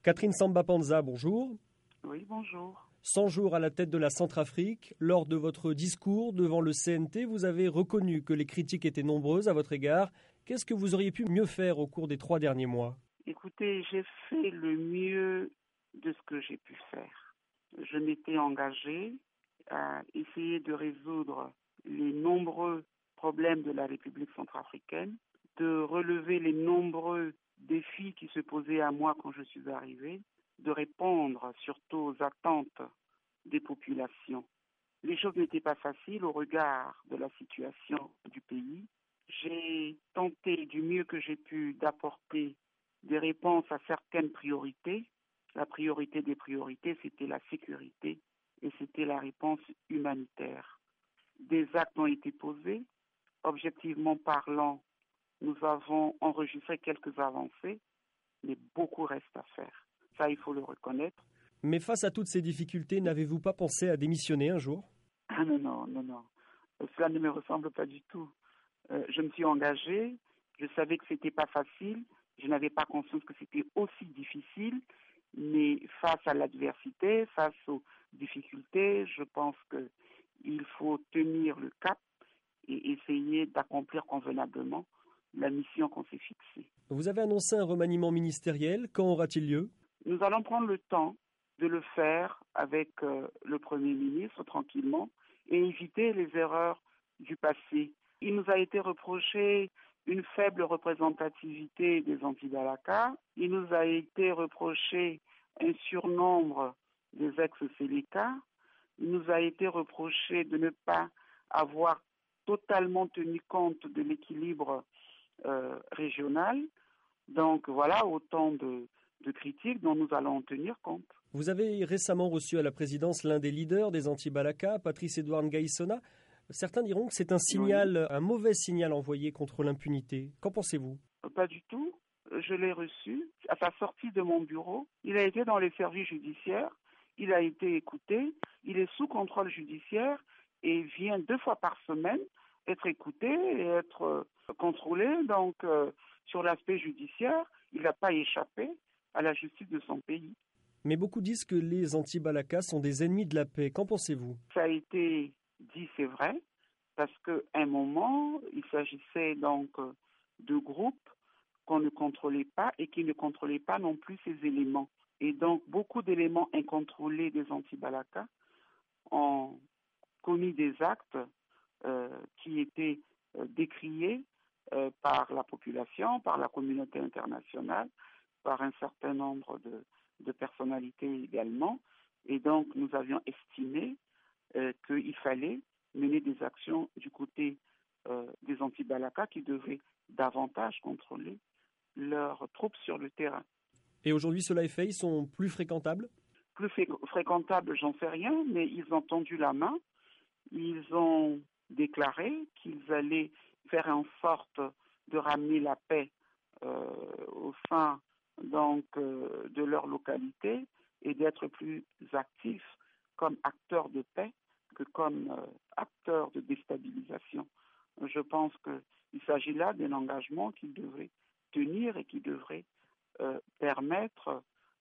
Catherine Samba-Panza, bonjour. Oui, bonjour. 100 jours à la tête de la Centrafrique, lors de votre discours devant le CNT, vous avez reconnu que les critiques étaient nombreuses à votre égard. Qu'est-ce que vous auriez pu mieux faire au cours des 3 derniers mois? Écoutez, j'ai fait le mieux de ce que j'ai pu faire. Je m'étais engagée à essayer de résoudre les nombreux problèmes de la République centrafricaine, de relever les nombreux défis qui se posaient à moi quand je suis arrivée, de répondre surtout aux attentes des populations. Les choses n'étaient pas faciles au regard de la situation du pays. J'ai tenté du mieux que j'ai pu d'apporter des réponses à certaines priorités. La priorité des priorités, c'était la sécurité et c'était la réponse humanitaire. Des actes ont été posés. Objectivement parlant, nous avons enregistré quelques avancées, mais beaucoup reste à faire. Ça, il faut le reconnaître. Mais face à toutes ces difficultés, n'avez-vous pas pensé à démissionner un jour? Ah non. Cela ne me ressemble pas du tout. Je me suis engagée, je savais que c'était pas facile, je n'avais pas conscience que c'était aussi difficile, mais face à l'adversité, face aux difficultés, je pense qu'il faut tenir le cap et essayer d'accomplir convenablement la mission qu'on s'est fixée. Vous avez annoncé un remaniement ministériel, quand aura-t-il lieu? Nous allons prendre le temps de le faire avec le Premier ministre tranquillement et éviter les erreurs du passé. Il nous a été reproché une faible représentativité des Anti-Balaka. Il nous a été reproché un surnombre des ex-Séléka. Il nous a été reproché de ne pas avoir totalement tenu compte de l'équilibre régional. Donc voilà autant de critiques dont nous allons en tenir compte. Vous avez récemment reçu à la présidence l'un des leaders des Anti-Balaka, Patrice Edouard Ngaïssona. Certains diront que c'est un signal, un mauvais signal envoyé contre l'impunité. Qu'en pensez-vous? Pas du tout. Je l'ai reçu. À sa sortie de mon bureau, il a été dans les services judiciaires, il a été écouté, il est sous contrôle judiciaire et vient 2 fois par semaine être écouté et être contrôlé. Donc, sur l'aspect judiciaire, il n'a pas échappé à la justice de son pays. Mais beaucoup disent que les anti-Balaka sont des ennemis de la paix. Qu'en pensez-vous? Ça a été dit, c'est vrai, parce qu'à un moment, il s'agissait donc de groupes qu'on ne contrôlait pas et qui ne contrôlaient pas non plus ces éléments. Et donc, beaucoup d'éléments incontrôlés des anti-Balaka ont commis des actes qui étaient décriés par la population, par la communauté internationale, par un certain nombre de personnalités également. Et donc, nous avions estimé qu'il fallait mener des actions du côté des anti-Balaka qui devaient davantage contrôler leurs troupes sur le terrain. Et aujourd'hui, cela est fait, ils sont plus fréquentables? Plus fréquentables, j'en sais rien, mais ils ont tendu la main. Ils ont déclaré qu'ils allaient faire en sorte de ramener la paix au sein donc de leur localité et d'être plus actifs comme acteurs de paix que comme acteurs de déstabilisation. Je pense qu'il s'agit là d'un engagement qu'ils devraient tenir et qui devrait permettre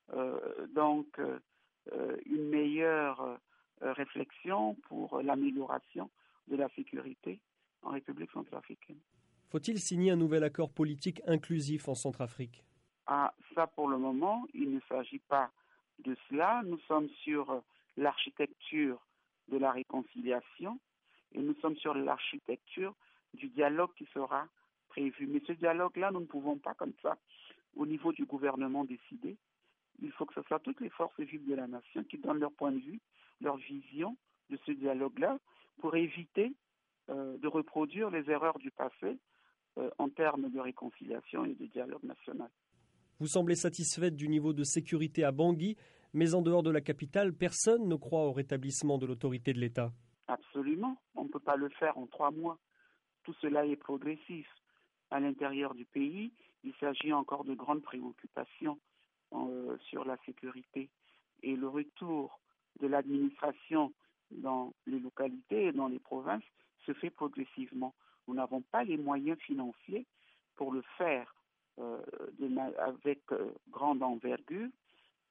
une meilleure réflexion pour l'amélioration de la sécurité en République centrafricaine. Faut-il signer un nouvel accord politique inclusif en Centrafrique? Ah, ça pour le moment, il ne s'agit pas de cela. Nous sommes sur l'architecture de la réconciliation et nous sommes sur l'architecture du dialogue qui sera prévu. Mais ce dialogue-là, nous ne pouvons pas comme ça, au niveau du gouvernement, décider. Il faut que ce soit toutes les forces vives de la nation qui donnent leur point de vue, leur vision de ce dialogue-là pour éviter de reproduire les erreurs du passé en termes de réconciliation et de dialogue national. Vous semblez satisfaite du niveau de sécurité à Bangui, mais en dehors de la capitale, personne ne croit au rétablissement de l'autorité de l'État. Absolument. On ne peut pas le faire en 3 mois. Tout cela est progressif. À l'intérieur du pays, il s'agit encore de grandes préoccupations sur la sécurité. Et le retour de l'administration dans les localités et dans les provinces se fait progressivement. Nous n'avons pas les moyens financiers pour le faire avec grande envergure,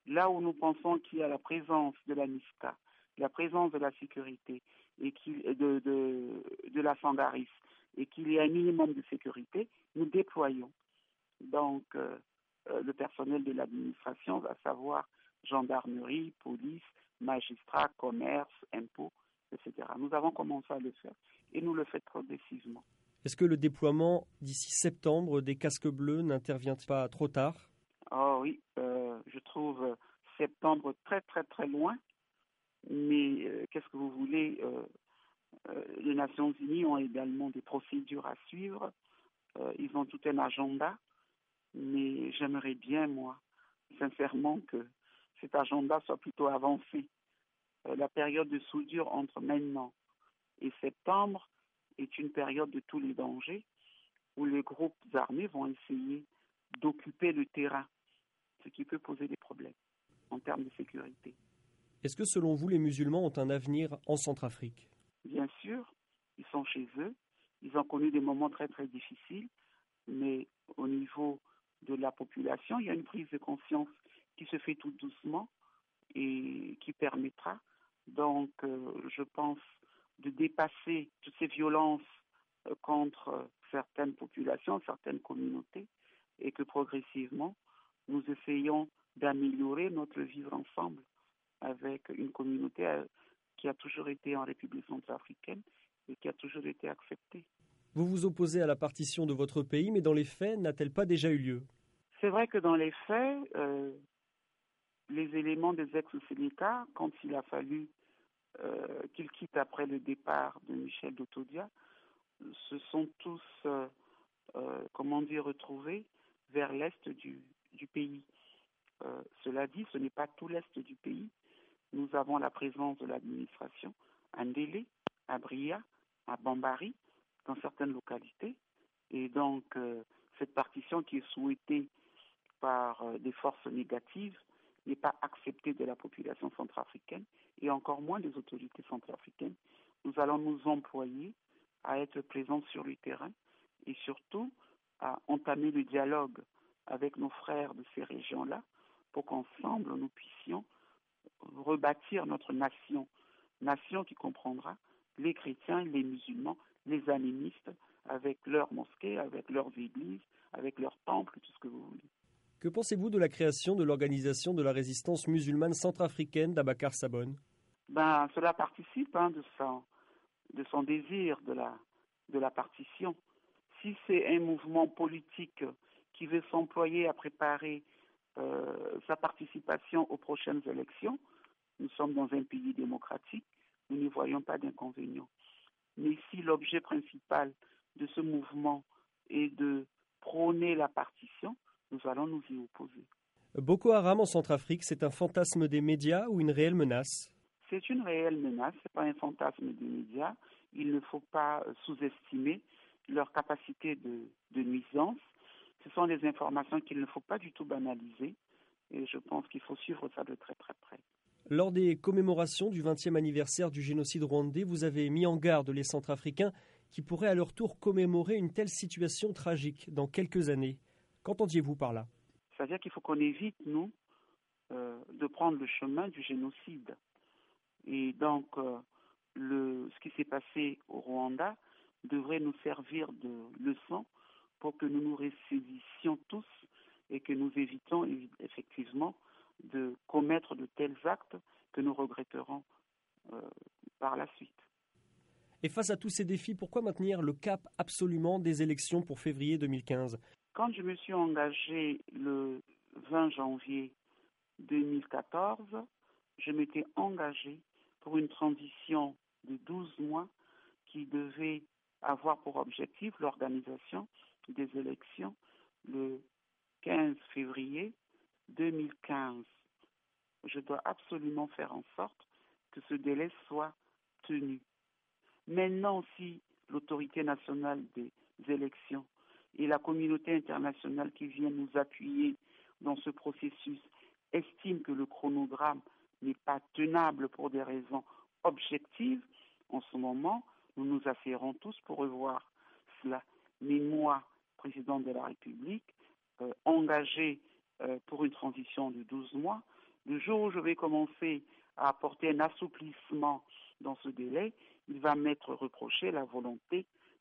Là où nous pensons qu'il y a la présence de la MISCA, la présence de la sécurité et de la Sangaris et qu'il y a un minimum de sécurité, nous déployons donc le personnel de l'administration, à savoir gendarmerie, police, magistrats, commerce, impôts, etc. Nous avons commencé à le faire et nous le faisons progressivement. Est-ce que le déploiement d'ici septembre des casques bleus n'intervient pas trop tard? Oh oui, je trouve septembre très très très loin, mais qu'est-ce que vous voulez, les Nations Unies ont également des procédures à suivre, ils ont tout un agenda, mais j'aimerais bien, moi, sincèrement, que cet agenda soit plutôt avancé. La période de soudure entre maintenant et septembre est une période de tous les dangers où les groupes armés vont essayer d'occuper le terrain, ce qui peut poser des problèmes en termes de sécurité. Est-ce que selon vous, les musulmans ont un avenir en Centrafrique? Bien sûr, ils sont chez eux, ils ont connu des moments très très difficiles, mais au niveau de la population, il y a une prise de conscience qui se fait tout doucement et qui permettra donc, je pense, de dépasser toutes ces violences contre certaines populations, certaines communautés, et que progressivement, nous essayons d'améliorer notre vivre ensemble avec une communauté qui a toujours été en République centrafricaine et qui a toujours été acceptée. Vous vous opposez à la partition de votre pays, mais dans les faits, n'a-t-elle pas déjà eu lieu? C'est vrai que dans les faits, les éléments des ex-Sénéca, quand il a fallu qu'ils quittent après le départ de Michel Dotodia, se sont tous, retrouvés vers l'est du pays. Cela dit, ce n'est pas tout l'est du pays. Nous avons la présence de l'administration à Ndélé, à Bria, à Bambari, dans certaines localités. Et donc, cette partition qui est souhaitée par des forces négatives n'est pas acceptée de la population centrafricaine et encore moins des autorités centrafricaines. Nous allons nous employer à être présents sur le terrain et surtout à entamer le dialogue avec nos frères de ces régions-là pour qu'ensemble nous puissions rebâtir notre nation, nation qui comprendra les chrétiens, les musulmans, les animistes, avec leurs mosquées, avec leurs églises, avec leurs temples, tout ce que vous voulez. Que pensez-vous de la création de l'organisation de la résistance musulmane centrafricaine d'Abakar Sabon? Cela participe de son désir de la partition. Si c'est un mouvement politique qui veut s'employer à préparer sa participation aux prochaines élections, nous sommes dans un pays démocratique, nous n'y voyons pas d'inconvénient. Mais si l'objet principal de ce mouvement est de prôner la partition, nous allons nous y opposer. Boko Haram en Centrafrique, c'est un fantasme des médias ou une réelle menace? C'est une réelle menace, ce n'est pas un fantasme des médias. Il ne faut pas sous-estimer leur capacité de nuisance. Ce sont des informations qu'il ne faut pas du tout banaliser et je pense qu'il faut suivre ça de très très près. Lors des commémorations du 20e anniversaire du génocide rwandais, vous avez mis en garde les Centrafricains qui pourraient à leur tour commémorer une telle situation tragique dans quelques années. Qu'entendiez-vous par là? C'est-à-dire qu'il faut qu'on évite, nous, de prendre le chemin du génocide. Et donc, ce qui s'est passé au Rwanda devrait nous servir de leçon pour que nous nous ressaisissions tous et que nous évitons effectivement de commettre de tels actes que nous regretterons par la suite. Et face à tous ces défis, pourquoi maintenir le cap absolument des élections pour février 2015? Quand je me suis engagée le 20 janvier 2014, je m'étais engagée pour une transition de 12 mois qui devait avoir pour objectif l'organisation des élections le 15 février 2015. Je dois absolument faire en sorte que ce délai soit tenu. Maintenant, si l'autorité nationale des élections et la communauté internationale qui vient nous appuyer dans ce processus estiment que le chronogramme n'est pas tenable pour des raisons objectives, en ce moment, nous nous assiérons tous pour revoir cela. Mais moi, président de la République, engagé pour une transition de 12 mois, Le jour où je vais commencer à apporter un assouplissement dans ce délai, il va m'être reproché la volonté